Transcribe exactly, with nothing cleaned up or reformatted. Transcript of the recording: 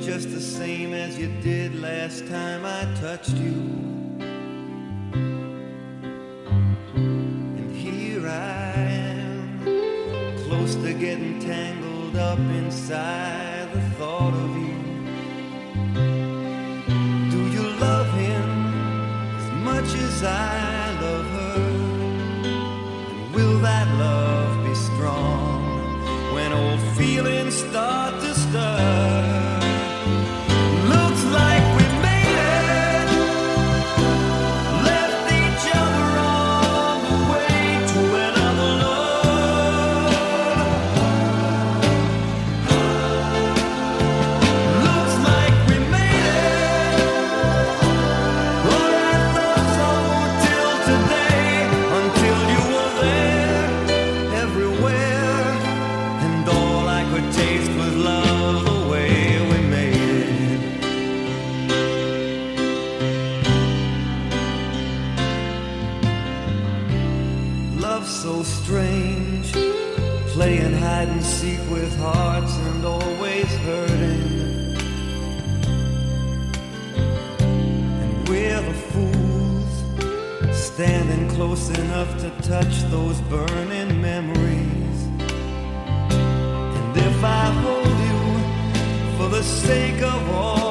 just the same as you did last time I touched you. And here I am, close to getting tangled up inside the thought of you. Do you love him as much as I love her? And will that love be strong when old feelings start to stir? Looks like we made it, left each other on the way to another love. Looks like we made it, but I thought so till today, until you were there, everywhere, and all I could taste was love the way we made it. Love so strange, playing hide and seek with hearts and always hurting. And we're the fools, standing close enough to touch those burning memories. And if I hold you for the sake of all